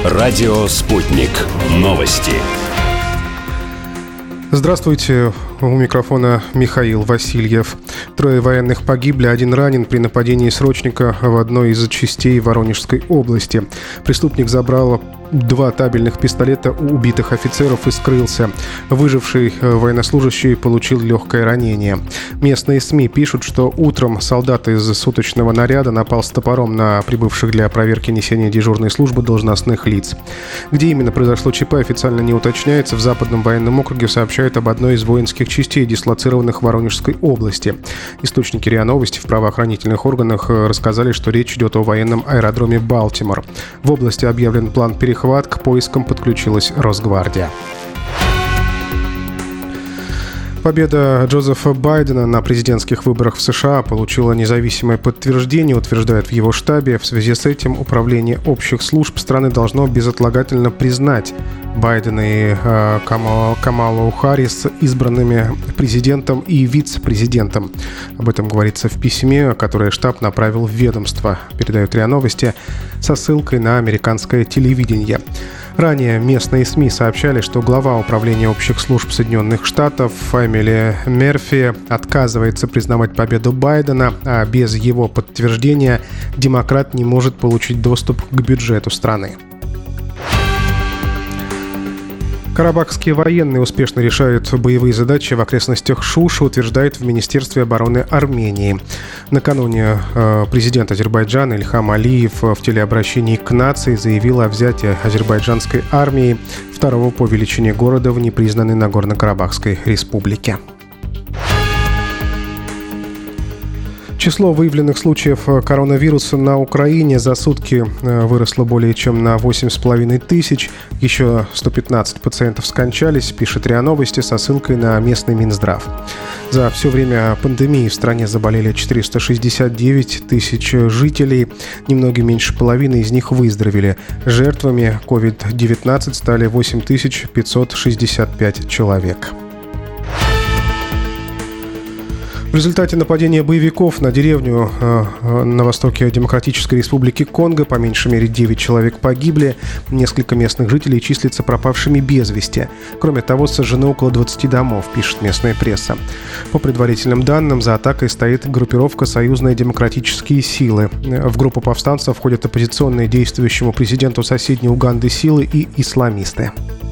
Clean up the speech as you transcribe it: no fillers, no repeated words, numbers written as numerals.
Радио «Спутник». Новости. Здравствуйте, у микрофона Михаил Васильев. 3 военных погибли, 1 ранен при нападении срочника в одной из частей Воронежской области. Преступник забрал 2 табельных пистолета у убитых офицеров и скрылся. Выживший военнослужащий получил легкое ранение. Местные СМИ пишут, что утром солдат из суточного наряда напал с топором на прибывших для проверки несения дежурной службы должностных лиц. Где именно произошло ЧП, официально не уточняется. В Западном военном округе сообщают об одной из воинских частей, дислоцированных в Воронежской области. Источники РИА Новости в правоохранительных органах рассказали, что речь идет о военном аэродроме Балтимор. В области объявлен план перехват, к поискам подключилась Росгвардия. Победа Джозефа Байдена на президентских выборах в США получила независимое подтверждение, утверждают в его штабе. В связи с этим Управление общих служб страны должно безотлагательно признать Байдена и Камалу Харрис избранными президентом и вице-президентом. Об этом говорится в письме, которое штаб направил в ведомство, передают РИА Новости со ссылкой на американское телевидение. Ранее местные СМИ сообщали, что глава Управления общих служб Соединенных Штатов Эмили Мерфи отказывается признавать победу Байдена, а без его подтверждения демократ не может получить доступ к бюджету страны. Карабахские военные успешно решают боевые задачи в окрестностях Шуши, утверждает в Министерстве обороны Армении. Накануне президент Азербайджана Ильхам Алиев в телеобращении к нации заявил о взятии азербайджанской армии 2-го по величине города в непризнанной Нагорно-Карабахской республике. Число выявленных случаев коронавируса на Украине за сутки выросло более чем на 8,5 тысяч. Еще 115 пациентов скончались, пишет РИА Новости со ссылкой на местный Минздрав. За все время пандемии в стране заболели 469 тысяч жителей. Немного меньше половины из них выздоровели. Жертвами COVID-19 стали 8565 человек. В результате нападения боевиков на деревню на востоке Демократической Республики Конго по меньшей мере 9 человек погибли. Несколько местных жителей числятся пропавшими без вести. Кроме того, сожжены около 20 домов, пишет местная пресса. По предварительным данным, за атакой стоит группировка «Союзные демократические силы». В группу повстанцев входят оппозиционные действующему президенту соседней Уганды силы и исламисты.